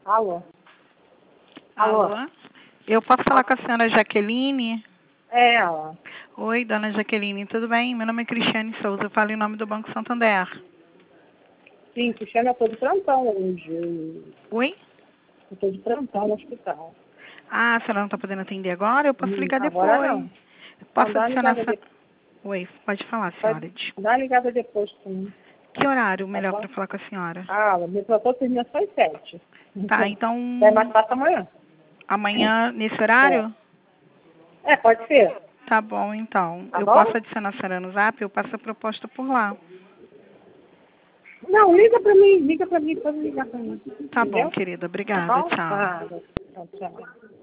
Alô? Alô? Eu posso falar com a senhora Jaqueline? É ela. Oi, dona Jaqueline, tudo bem? Meu nome é Cristiane Souza, eu falo em nome do Banco Santander. Sim, Cristiane, eu tô de plantão hoje. Oi? Eu tô de plantão no hospital. Ah, a senhora não está podendo atender agora? Eu posso ligar Agora depois. não. Posso Então dá uma adicionar... ligada depois. Oi, pode falar, Pode senhora. dar uma ligada depois sim. Que horário Tá melhor bom? para falar com a senhora? Meu plantão termina só às 7. Tá, então É mais fácil amanhã. amanhã nesse horário? Pode ser. Tá bom, então. Tá Eu bom? posso adicionar a senhora no zap? Eu passo a proposta por lá. Não, liga pra mim, pode ligar pra mim. Tá bom, Entendeu? querida. Tá Obrigada. bom? Tchau. Tchau.